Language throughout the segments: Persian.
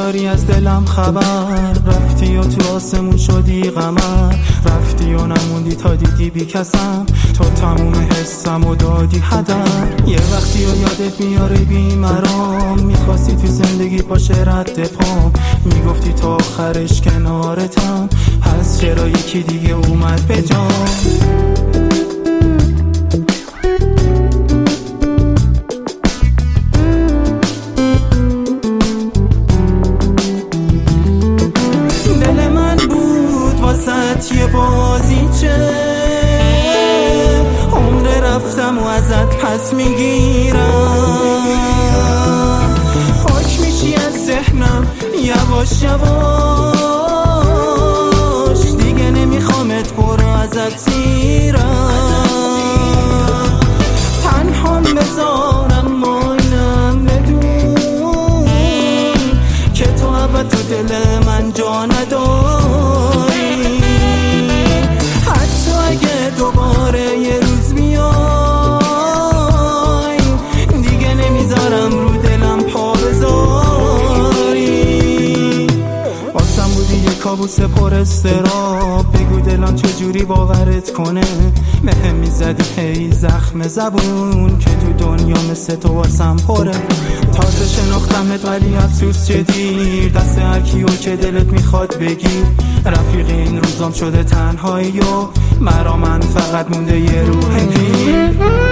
نداری از دلم خبر، رفتی و تو آسمون شدی قمر، رفتی و نموندی تا دیدی بی کسم، تو تموم حسم و دادی هدر. یه وقتی و یادت میاره بی مرام، میخواستی تو زندگی باشه رد پام، میگفتی تا آخرش کنارتم، پس چرا یکی دیگه اومد به جام؟ یه بازیچه عمر رفتم و ازت پس میگیرم، پاک میشی از ذهنم یواش یواش، دیگه نمیخوامت برو ازت زیرم، تنهام بذارم ماینم بدون که تو ابد تو دل من جا نداری، دوباره یه روز میای دیگه نمیذارم رو دلم پا بذاری، واسم بودی یه کابوس پر استراب، بگو دلم چجوری باورت کنه، مهم میزدی هی زخم زبون که تو دنیا مثل تو واسم پره، تازه شناختمت ولی افسوس چه دیر، دست هر کیو که دلت میخواد بگیر، رفیق این روزام شده تنهایی و مرا من فقط مونده یه روح پیر.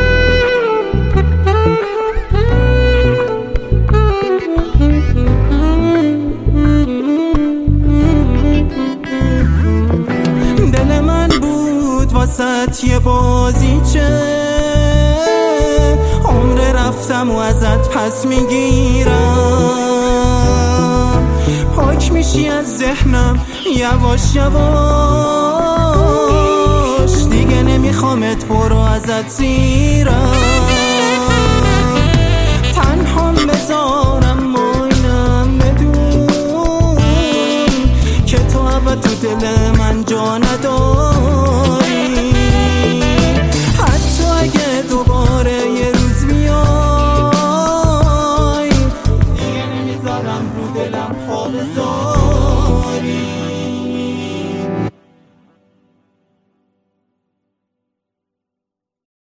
دل من بود واسط یه بازیچه، عمر رفتم و ازت پس میگیرم، پاک میشی از ذهنم یواش یواش، دیگه نمیخوامت برو ازت زیرم.